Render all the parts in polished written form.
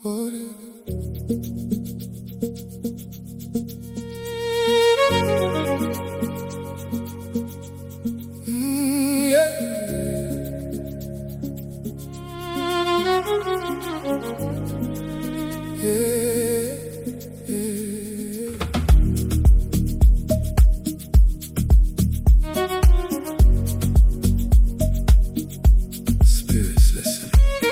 What if? Yeah. Yeah. Spirits, listen.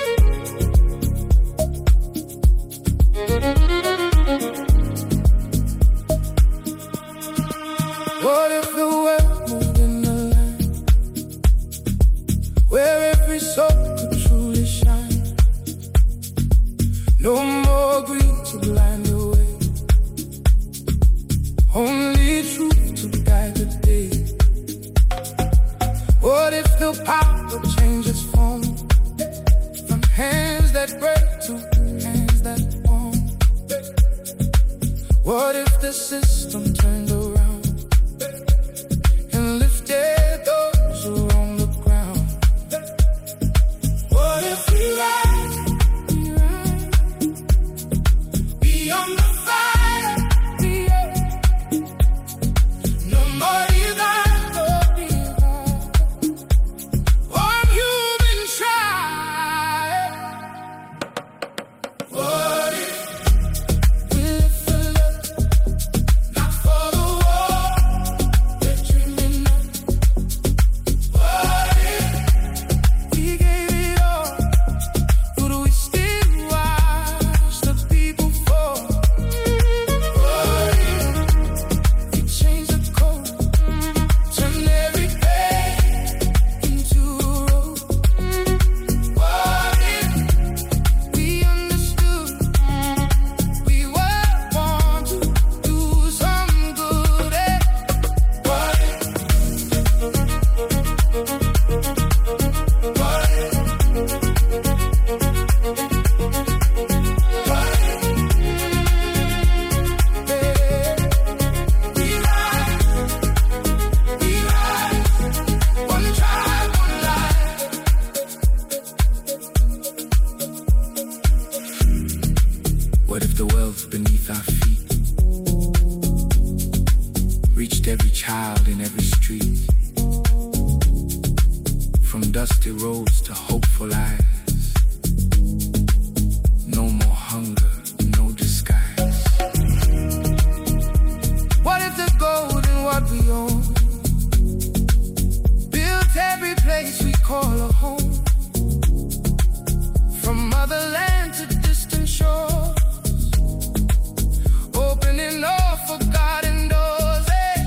What if the world moved in a line where every soul could truly shine? No more greed to blind the way, only truth to guide the day. What if the power changes form from hands that break to hands that warm? What if the system turned around and lifted those who are on the ground? What if we rise beyond the fire? No more divide, no divide. One human tribe. What if we live for love, not for the war we're dreaming of? What if we gave it all? Would we still watch the people fall? What if we change the code, turn every page into a road? What if we understood we were born to do some good? What if? We rise, one tribe, one life. What if the wealth beneath our feet reached every child in every street? From dusty roads to hopeful eyes. No more hunger, no disguise. What if the gold in what we own built every place we call a home? From motherland to distant shores, opening all forgotten doors.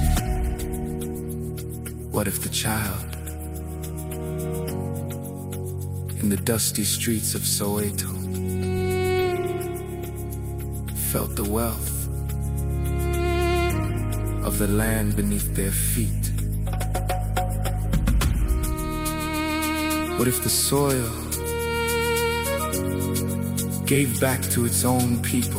What if the child in the dusty streets of Soweto felt the wealth of the land beneath their feet? What if the soil gave back to its own people?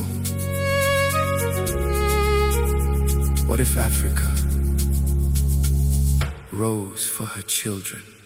What if Africa rose for her children?